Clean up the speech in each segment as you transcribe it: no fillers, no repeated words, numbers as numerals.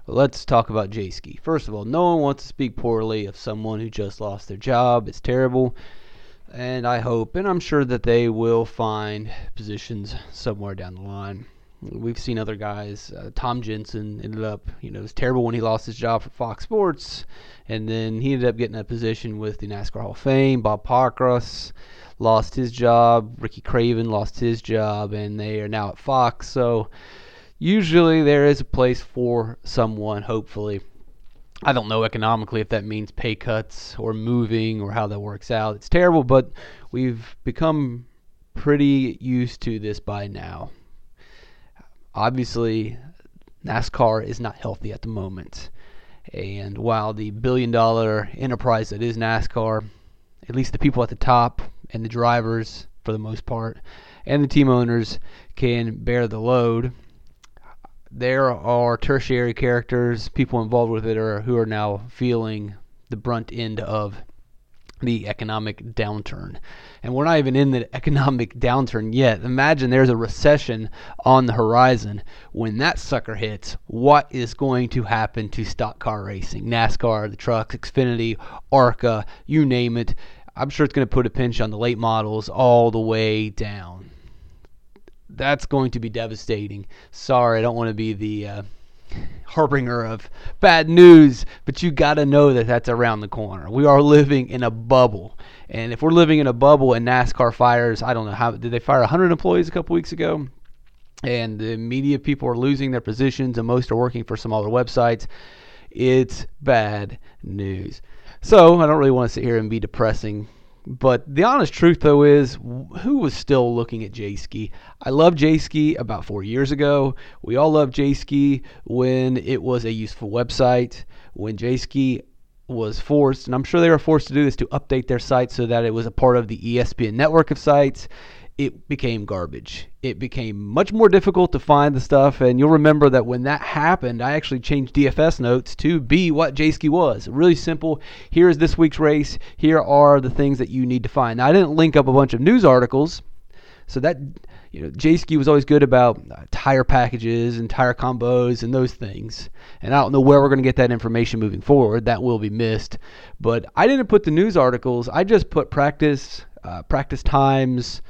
Let's talk about J-Ski. First of all, no one wants to speak poorly of someone who just lost their job. It's terrible. And I hope, and I'm sure that they will find positions somewhere down the line. We've seen other guys. Tom Jensen ended up, it was terrible when he lost his job for Fox Sports. And then he ended up getting a position with the NASCAR Hall of Fame. Bob Pockrass lost his job. Ricky Craven lost his job. And they are now at Fox. So usually there is a place for someone, hopefully. I don't know economically if that means pay cuts or moving or how that works out. It's terrible, but we've become pretty used to this by now. Obviously, NASCAR is not healthy at the moment. And while the billion-dollar enterprise that is NASCAR, at least the people at the top and the drivers, for the most part, and the team owners can bear the load, there are tertiary characters, people involved with it, who are now feeling the brunt end of the economic downturn. And we're not even in the economic downturn yet. Imagine there's a recession on the horizon. When that sucker hits, what is going to happen to stock car racing? NASCAR, the trucks, Xfinity, ARCA, you name it. I'm sure it's going to put a pinch on the late models all the way down. That's going to be devastating. Sorry, I don't want to be the harbinger of bad news, but you got to know that that's around the corner. We are living in a bubble. And if we're living in a bubble and NASCAR fires, I don't know, did they fire 100 employees a couple weeks ago? And the media people are losing their positions, and most are working for some other websites. It's bad news. So I don't really want to sit here and be depressing. But the honest truth, though, is who was still looking at J-Ski? I loved J-Ski about 4 years ago. We all loved J-Ski when it was a useful website, when J-Ski was forced, and I'm sure they were forced to do this, to update their site so that it was a part of the ESPN network of sites. It became garbage. It became much more difficult to find the stuff, and you'll remember that when that happened, I actually changed DFS notes to be what J-Ski was. Really simple. Here is this week's race. Here are the things that you need to find. Now, I didn't link up a bunch of news articles, so that, J-Ski was always good about tire packages and tire combos and those things. And I don't know where we're going to get that information moving forward. That will be missed. But I didn't put the news articles. I just put practice times,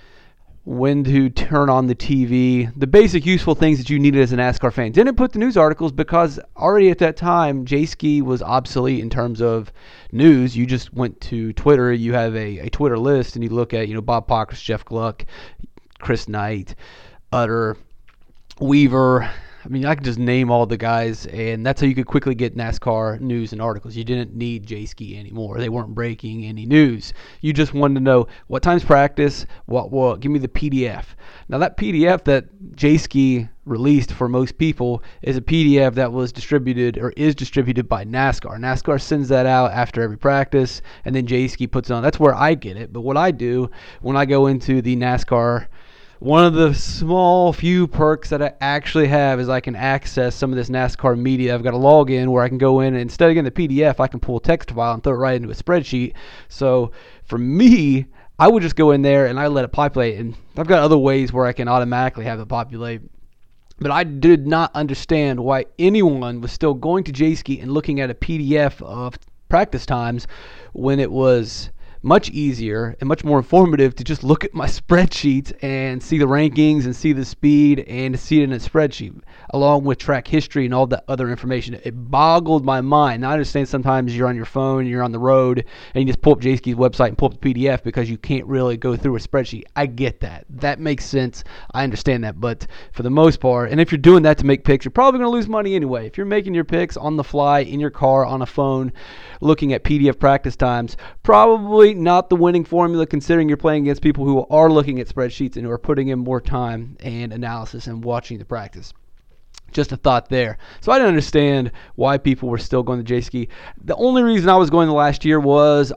when to turn on the TV, the basic useful things that you needed as a NASCAR fan. Didn't put the news articles because already at that time, J-Ski was obsolete in terms of news. You just went to Twitter. You have a Twitter list, and you look at, Bob Pockrass, Jeff Gluck, Chris Knight, Utter, Weaver. I mean, I could just name all the guys, and that's how you could quickly get NASCAR news and articles. You didn't need J-Ski anymore. They weren't breaking any news. You just wanted to know what time's practice, what, give me the PDF. Now, that PDF that J-Ski released for most people is a PDF that was distributed or is distributed by NASCAR. NASCAR sends that out after every practice, and then J-Ski puts it on. That's where I get it. But what I do when I go into the NASCAR, one of the small few perks that I actually have is I can access some of this NASCAR media. I've got a login where I can go in, and instead of getting the PDF, I can pull a text file and throw it right into a spreadsheet. So for me, I would just go in there and I let it populate. And I've got other ways where I can automatically have it populate. But I did not understand why anyone was still going to J-Ski and looking at a PDF of practice times when it was much easier and much more informative to just look at my spreadsheets and see the rankings and see the speed and to see it in a spreadsheet along with track history and all that other information. It boggled my mind. Now, I understand sometimes you're on your phone, you're on the road, and you just pull up J-Ski's website and pull up the PDF because you can't really go through a spreadsheet. I get that. That makes sense. I understand that. But for the most part, and if you're doing that to make picks, you're probably going to lose money anyway. If you're making your picks on the fly, in your car, on a phone, looking at PDF practice times, probably not the winning formula considering you're playing against people who are looking at spreadsheets and who are putting in more time and analysis and watching the practice. Just a thought there. So I didn't understand why people were still going to J-Ski. The only reason I was going the last year was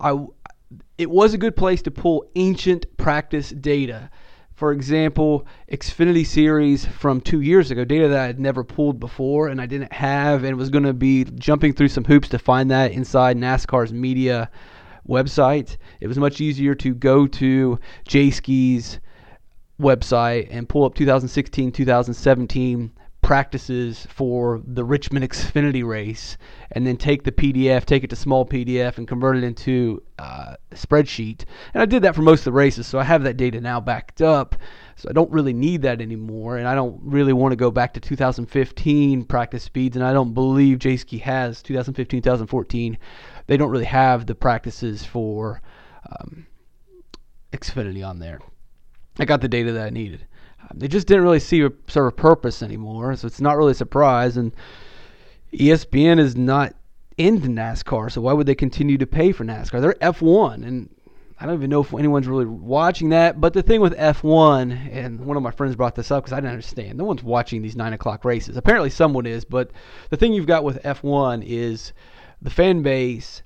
it was a good place to pull ancient practice data. For example, Xfinity Series from 2 years ago, data that I had never pulled before and I didn't have, and was going to be jumping through some hoops to find that inside NASCAR's media website. It was much easier to go to J-Ski's website and pull up 2016, 2017 practices for the Richmond Xfinity race, and then take the PDF, take it to small PDF, and convert it into a spreadsheet. And I did that for most of the races, so I have that data now backed up. So I don't really need that anymore, and I don't really want to go back to 2015 practice speeds, and I don't believe J-Ski has 2015, 2014. They don't really have the practices for Xfinity on there. I got the data that I needed. They just didn't really see a sort of purpose anymore, so it's not really a surprise. And ESPN is not into NASCAR, so why would they continue to pay for NASCAR? They're F1, and I don't even know if anyone's really watching that. But the thing with F1, and one of my friends brought this up because I didn't understand. No one's watching these 9 o'clock races. Apparently someone is, but the thing you've got with F1 is the fan base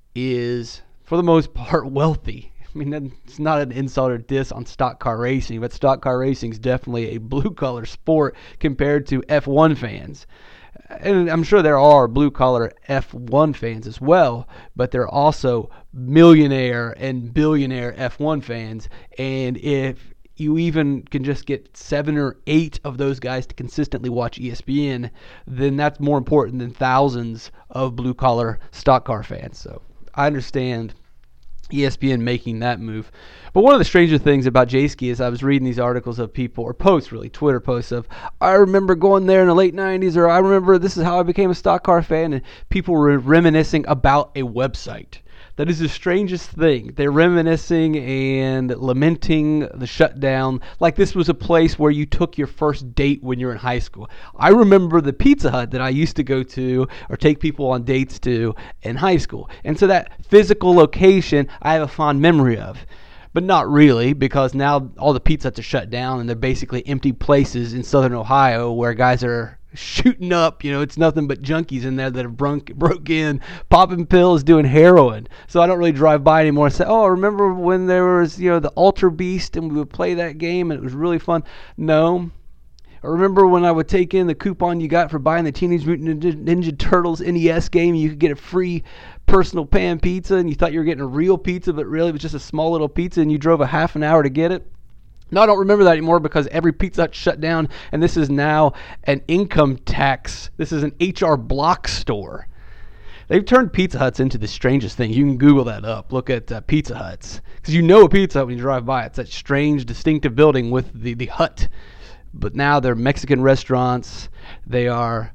is, for the most part, wealthy. I mean, it's not an insult or diss on stock car racing, but stock car racing is definitely a blue-collar sport compared to F1 fans. And I'm sure there are blue-collar F1 fans as well, but there are also millionaire and billionaire F1 fans. And if you even can just get 7 or 8 of those guys to consistently watch ESPN, then that's more important than thousands of blue-collar stock car fans. So I understand ESPN making that move. But one of the stranger things about J-Ski is I was reading these articles of people, or posts really, Twitter posts of, I remember going there in the late 90s, or I remember this is how I became a stock car fan, and people were reminiscing about a website. That is the strangest thing. They're reminiscing and lamenting the shutdown like this was a place where you took your first date when you were in high school. I remember the Pizza Hut that I used to go to or take people on dates to in high school. And so that physical location I have a fond memory of. But not really, because now all the Pizza Huts are shut down and they're basically empty places in southern Ohio where guys are shooting up. You know, it's nothing but junkies in there that have broke in, popping pills, doing heroin. So I don't really drive by anymore and say, oh, I remember when there was, the Ultra Beast and we would play that game and it was really fun. No. I remember when I would take in the coupon you got for buying the Teenage Mutant Ninja Turtles NES game, you could get a free personal pan pizza and you thought you were getting a real pizza, but really it was just a small little pizza and you drove a half an hour to get it. No, I don't remember that anymore because every Pizza Hut shut down, and this is now an income tax. This is an HR Block store. They've turned Pizza Huts into the strangest thing. You can Google that up. Look at Pizza Huts. Because you know a Pizza Hut when you drive by. It's that strange, distinctive building with the hut. But now they're Mexican restaurants. They are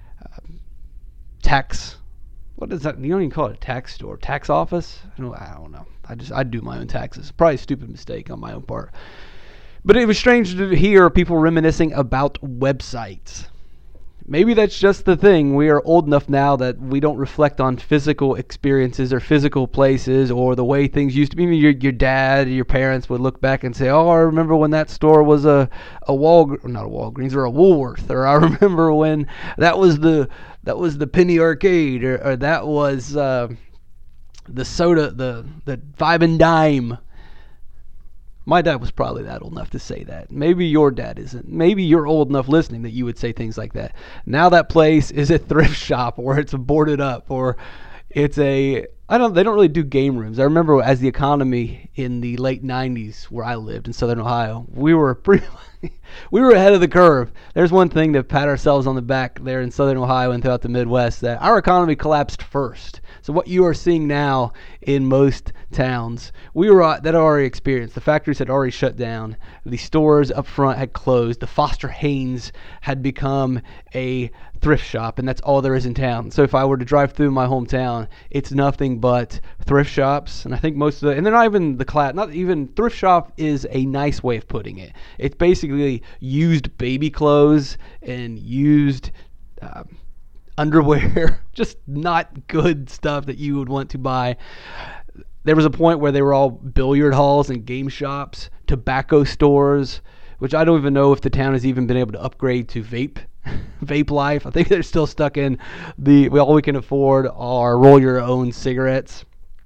tax. What is that? You don't even call it a tax store. Tax office? I don't know. I do my own taxes. Probably a stupid mistake on my own part. But it was strange to hear people reminiscing about websites. Maybe that's just the thing. We are old enough now that we don't reflect on physical experiences or physical places or the way things used to be. Your dad, your parents would look back and say, oh, I remember when that store was not a Walgreens or a Woolworth. Or I remember when that was the penny arcade or that was the soda, the 5 and dime. My dad was probably that old enough to say that. Maybe your dad isn't. Maybe you're old enough listening that you would say things like that. Now that place is a thrift shop or it's boarded up or it's they don't really do game rooms. I remember as the economy in the late 90s where I lived in southern Ohio, we were ahead of the curve. There's one thing to pat ourselves on the back there in southern Ohio and throughout the Midwest, that our economy collapsed first. So what you are seeing now in most towns, that already experienced. The factories had already shut down. The stores up front had closed. The Foster Haynes had become a thrift shop, and that's all there is in town. So if I were to drive through my hometown, it's nothing but thrift shops. And I think most of and they're not even not even thrift shop is a nice way of putting it. It's basically used baby clothes and used underwear, just not good stuff that you would want to buy. There was a point where they were all billiard halls and game shops, tobacco stores, which I don't even know if the town has even been able to upgrade to vape life. I think they're still stuck in all we can afford are roll your own cigarettes.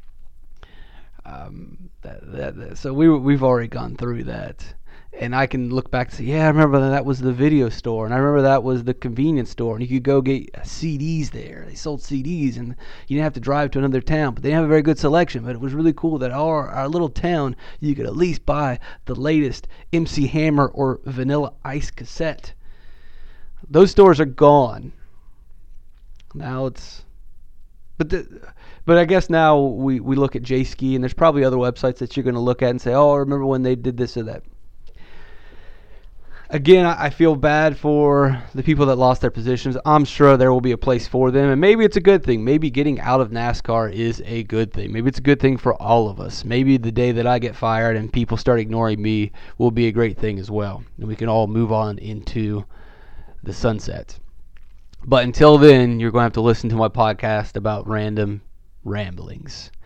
So we've already gone through that. And I can look back and say, yeah, I remember that was the video store, and I remember that was the convenience store, and you could go get CDs there. They sold CDs, and you didn't have to drive to another town, but they didn't have a very good selection. But it was really cool that our little town, you could at least buy the latest MC Hammer or Vanilla Ice cassette. Those stores are gone. Now it's, but I guess now we look at J Ski, and there's probably other websites that you're going to look at and say, oh, I remember when they did this or that. Again, I feel bad for the people that lost their positions. I'm sure there will be a place for them, and maybe it's a good thing. Maybe getting out of NASCAR is a good thing. Maybe it's a good thing for all of us. Maybe the day that I get fired and people start ignoring me will be a great thing as well, and we can all move on into the sunset. But until then, you're going to have to listen to my podcast about random ramblings.